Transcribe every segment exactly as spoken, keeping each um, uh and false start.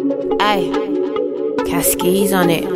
Aye, Cascades on it.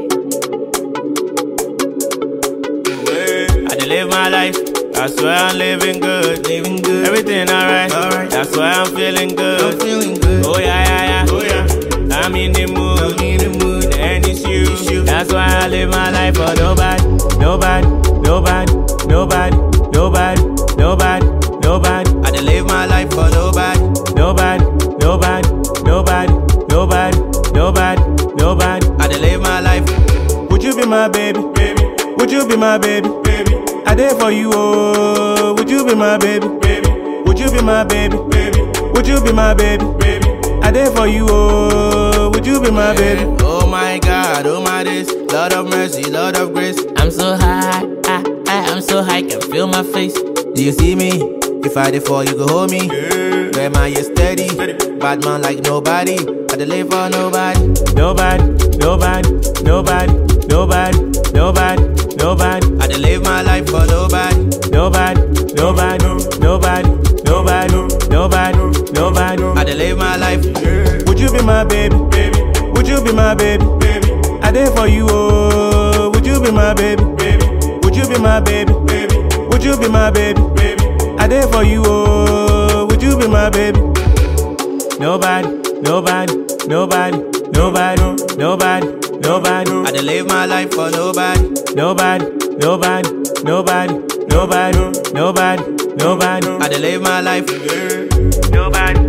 I dey live my life. I swear I'm living good, living good. Everything alright, alright. That's why I'm feeling good. I'm feeling good. Oh yeah, yeah, yeah. Oh yeah. I'm in the mood, I'm in the mood. And it's you. It's you. That's why I live my life for nobody, nobody, nobody, nobody, nobody, nobody, nobody. I dey live my life for nobody, nobody, nobody, nobody, nobody, nobody, nobody. I dey live my life. Would you be my baby, baby? Would you be my baby, baby? I there for you, oh. Would you be my baby, baby? Would you be my baby, baby? Would you be my baby, baby? I there for you, oh. Would you be my baby? Oh my God, oh my days, Lord of mercy, Lord of grace. I'm so high, I, I, I'm so high, can feel my face. Do you see me? If I there for you, go hold me. Yeah. Where my you steady? steady, bad man like nobody. I dey live for nobody, nobody, nobody, nobody, nobody, nobody, nobody. I dey live my life for nobody, nobody, nobody, nobody, nobody, nobody, nobody. I dey live my life. Yeah. Would you be my baby, baby? Would you be my baby, baby? I there for you, oh. Would you be my baby, baby? Would you be my baby, baby? Would you be my baby, baby? I there for you, oh. Would you be my baby? Nobody, nobody, nobody, nobody, nobody, nobody. I dey live my life for nobody, nobody, nobody, nobody, nobody, nobody, nobody. I dey live my life. Nobody.